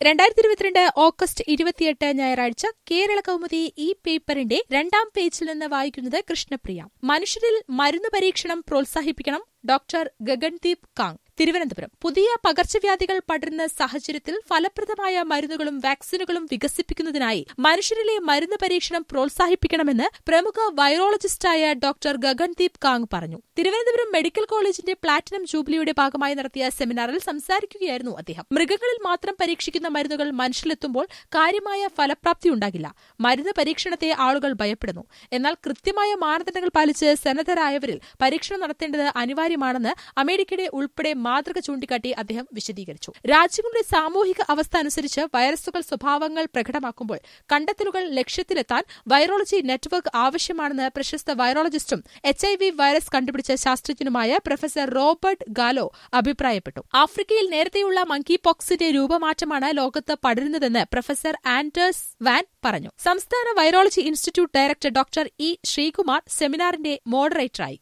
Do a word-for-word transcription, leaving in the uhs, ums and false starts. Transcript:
രണ്ടായിരത്തി ഇരുപത്തിരണ്ട് ഓഗസ്റ്റ് ഇരുപത്തിയെട്ട് ഞായറാഴ്ച കേരള കൗമുദി ഈ പേപ്പറിന്റെ രണ്ടാം പേജിൽ നിന്ന് വായിക്കുന്നത് കൃഷ്ണപ്രിയ. മനുഷ്യരിൽ മരുന്ന് പരീക്ഷണം പ്രോത്സാഹിപ്പിക്കണം. ഡോക്ടർ ഗഗൻദീപ് കാങ്, തിരുവനന്തപുരം. പുതിയ പകർച്ചവ്യാധികൾ പടരുന്ന സാഹചര്യത്തിൽ ഫലപ്രദമായ മരുന്നുകളും വാക്സിനുകളും വികസിപ്പിക്കുന്നതിനായി മനുഷ്യരിലെ മരുന്ന് പരീക്ഷണം പ്രോത്സാഹിപ്പിക്കണമെന്ന് പ്രമുഖ വൈറോളജിസ്റ്റായ ഡോക്ടർ ഗഗൻദീപ് കാങ് പറഞ്ഞു. തിരുവനന്തപുരം മെഡിക്കൽ കോളേജിന്റെ പ്ലാറ്റിനം ജൂബിലിയുടെ ഭാഗമായി നടത്തിയ സെമിനാറിൽ സംസാരിക്കുകയായിരുന്നു അദ്ദേഹം. മൃഗങ്ങളിൽ മാത്രം പരീക്ഷിക്കുന്ന മരുന്നുകൾ മനുഷ്യരിലെത്തുമ്പോൾ കാര്യമായ ഫലപ്രാപ്തിയുണ്ടാകില്ല. മരുന്ന് പരീക്ഷണത്തെ ആളുകൾ ഭയപ്പെടുന്നു. എന്നാൽ കൃത്യമായ മാനദണ്ഡങ്ങൾ പാലിച്ച് സന്നദ്ധരായവരിൽ പരീക്ഷണം നടത്തേണ്ടത് അനിവാര്യമാണെന്ന് അമേരിക്കയുടെ ഉൾപ്പെടെ മാതൃക ചൂണ്ടിക്കാട്ടി അദ്ദേഹം വിശദീകരിച്ചു. രാജ്യങ്ങളുടെ സാമൂഹിക അവസ്ഥ അനുസരിച്ച് വൈറസുകൾ സ്വഭാവങ്ങൾ പ്രകടമാക്കുമ്പോൾ കണ്ടെത്തലുകൾ ലക്ഷ്യത്തിലെത്താൻ വൈറോളജി നെറ്റ്വർക്ക് ആവശ്യമാണെന്ന് പ്രശസ്ത വൈറോളജിസ്റ്റും എച്ച് ഐ വി വൈറസ് കണ്ടുപിടിച്ച ശാസ്ത്രജ്ഞനുമായ പ്രൊഫസർ റോബർട്ട് ഗാലോ അഭിപ്രായപ്പെട്ടു. ആഫ്രിക്കയിൽ നേരത്തെയുള്ള മങ്കി പോക്സിന്റെ രൂപമാറ്റമാണ് ലോകത്ത് പടരുന്നതെന്ന് പ്രൊഫസർ ആൻഡേഴ്സ് വാൻ പറഞ്ഞു. സംസ്ഥാന virology institute director doctor E Sreekumar സെമിനാറിന്റെ മോഡറേറ്ററായി.